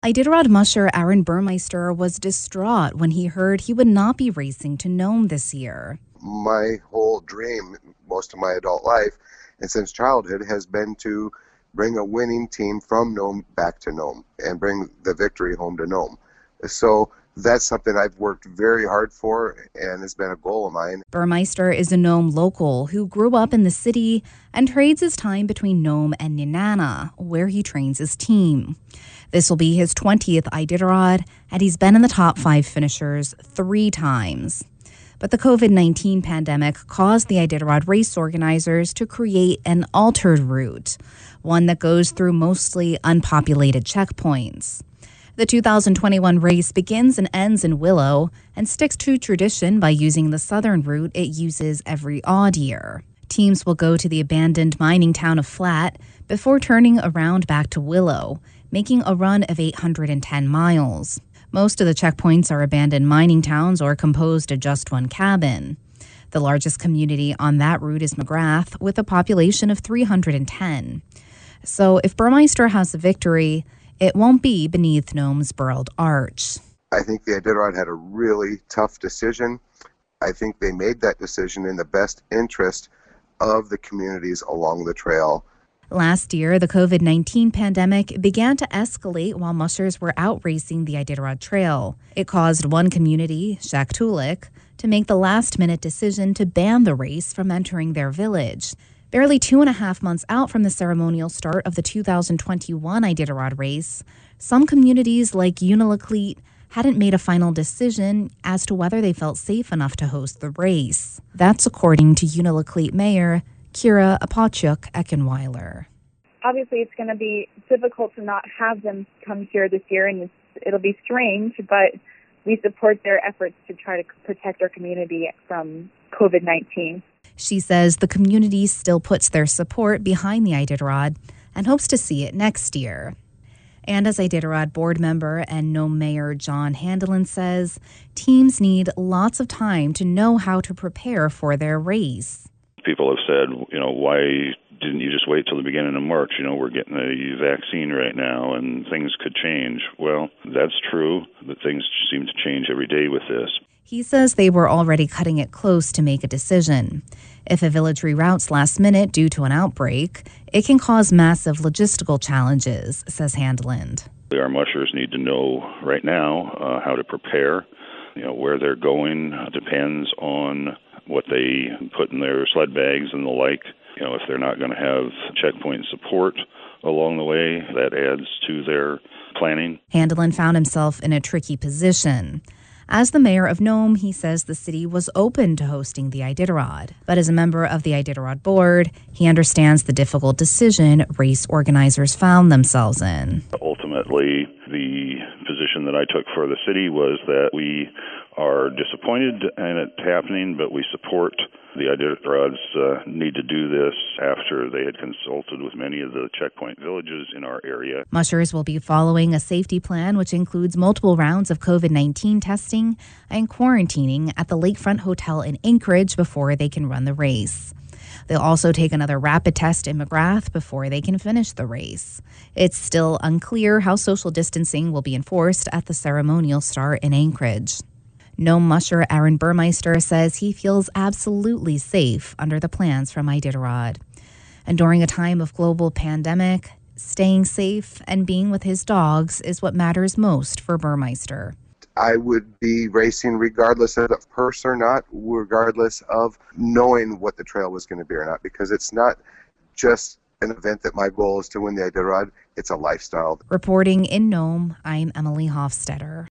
Iditarod musher Aaron Burmeister was distraught when he heard he would not be racing to Nome this year. My whole dream, most of my adult life, and since childhood, has been to bring a winning team from Nome back to Nome and bring the victory home to Nome. So that's something I've worked very hard for and has been a goal of mine. Burmeister is a Nome local who grew up in the city and trades his time between Nome and Nenana, where he trains his team. This will be his 20th Iditarod, and he's been in the top 5 finishers 3 times. But the COVID-19 pandemic caused the Iditarod race organizers to create an altered route, one that goes through mostly unpopulated checkpoints. The 2021 race begins and ends in Willow and sticks to tradition by using the southern route it uses every odd year. Teams will go to the abandoned mining town of Flat before turning around back to Willow, making a run of 810 miles. Most of the checkpoints are abandoned mining towns or composed of just one cabin. The largest community on that route is McGrath, with a population of 310. So if Burmeister has a victory, it won't be beneath Nome's Burled Arch. I think the Iditarod had a really tough decision. I think they made that decision in the best interest of the communities along the trail. Last year, the COVID-19 pandemic began to escalate while mushers were out racing the Iditarod Trail. It caused one community, Shaktoolik, to make the last-minute decision to ban the race from entering their village. Barely 2.5 months out from the ceremonial start of the 2021 Iditarod race, some communities like Unalakleet hadn't made a final decision as to whether they felt safe enough to host the race. That's according to Unalakleet Mayor Kira Apachuk-Eckenweiler. Obviously, it's going to be difficult to not have them come here this year, and it'll be strange, but we support their efforts to try to protect our community from COVID-19. She says the community still puts their support behind the Iditarod and hopes to see it next year. And as Iditarod board member and Nome Mayor John Handelin says, teams need lots of time to know how to prepare for their race. People have said, why didn't you just wait till the beginning of March? We're getting a vaccine right now and things could change. Well, that's true, but things seem to change every day with this. He says they were already cutting it close to make a decision. If a village reroutes last minute due to an outbreak, it can cause massive logistical challenges, says Handeland. Our mushers need to know right now how to prepare. Where they're going depends on what they put in their sled bags and the like. If they're not going to have checkpoint support along the way, that adds to their planning. Handeland found himself in a tricky position. As the mayor of Nome, he says the city was open to hosting the Iditarod. But as a member of the Iditarod board, he understands the difficult decision race organizers found themselves in. Ultimately, the position that I took for the city was that we are disappointed in it happening, but we support the Iditarods need to do this after they had consulted with many of the checkpoint villages in our area. Mushers will be following a safety plan which includes multiple rounds of COVID-19 testing and quarantining at the Lakefront Hotel in Anchorage before they can run the race. They'll also take another rapid test in McGrath before they can finish the race. It's still unclear how social distancing will be enforced at the ceremonial start in Anchorage. Nome musher Aaron Burmeister says he feels absolutely safe under the plans from Iditarod. And during a time of global pandemic, staying safe and being with his dogs is what matters most for Burmeister. I would be racing regardless of the purse or not, regardless of knowing what the trail was going to be or not, because it's not just an event that my goal is to win the Iditarod, it's a lifestyle. Reporting in Nome, I'm Emily Hofstetter.